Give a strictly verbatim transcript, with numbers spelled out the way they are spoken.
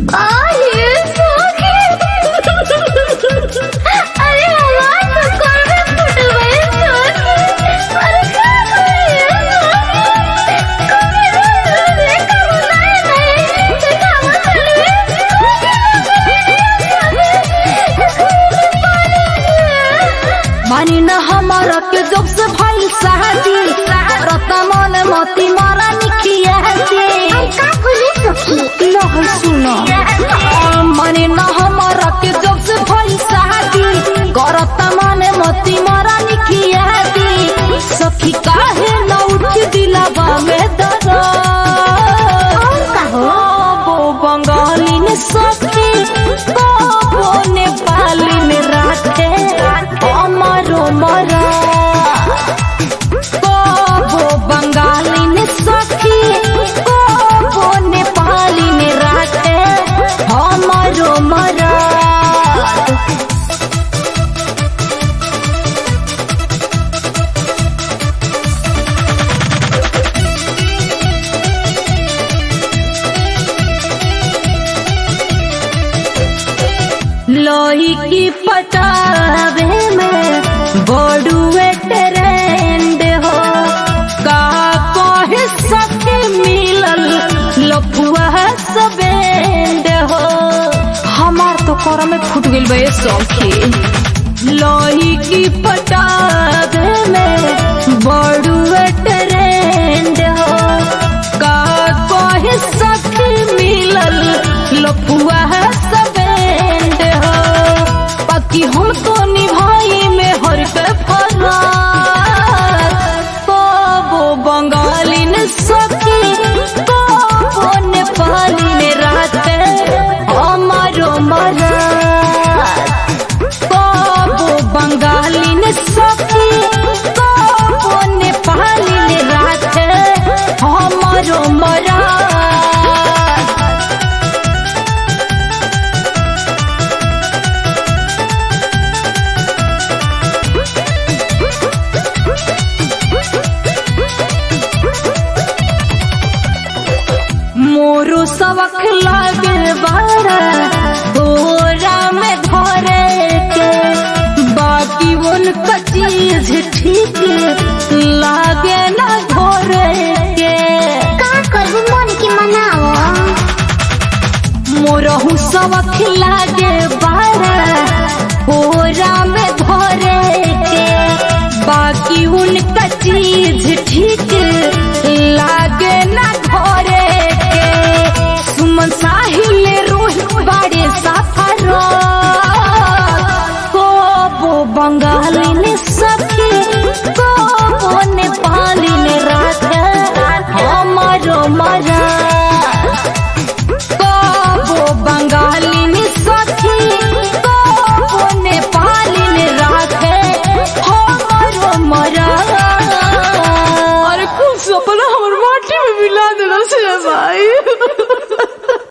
मानी न हमारा के जब से भाई शादी रता मन मोती मारा निखिया लह सुनो मानी न हमारा के जब से भाई शादी करता मन मोती मारा निखिया सखी काहे न उठ दिलावा में दरा वो बंगाली ने सखी वो नेपाली ने राखे अमरो मरा वो बंगाली ने सखी वो नेपाली ने राखे अमरो मरा लोही की पटावे में बोडुए ट्रेंड हो का कोहे सके मिलल लफुआ सबेंड हो हमार तो कोरा में फूट गेल बे सखी लोही की पटावे में बोडुए ट्रेंड हो का कोहे सके मिलल लफुआ कि हम तो निभाई में हर के फरा वो बंगाली ने सखी वो नेपाली ने राते हमारो मरा वो बंगाली ने सखी वो नेपाली ने राते हमारो मरा मोरू सबक लागे बारा बोरा में धरे के बाकी उनका चीज ठीक लागे ना घोरे के का करबू मन की मनाओ मोरहू सबक लागे बारा बोरा में धरे के बाकी उनका चीज ठीक लागे ना घोरे सुमन साहिल रोहित बाड़े सफर को वो बंगाली ने सखी को वो नेपाली ने रात हमारो मरा को वो बंगाली ने सखी को वो नेपाली ने रात हमारो मरा।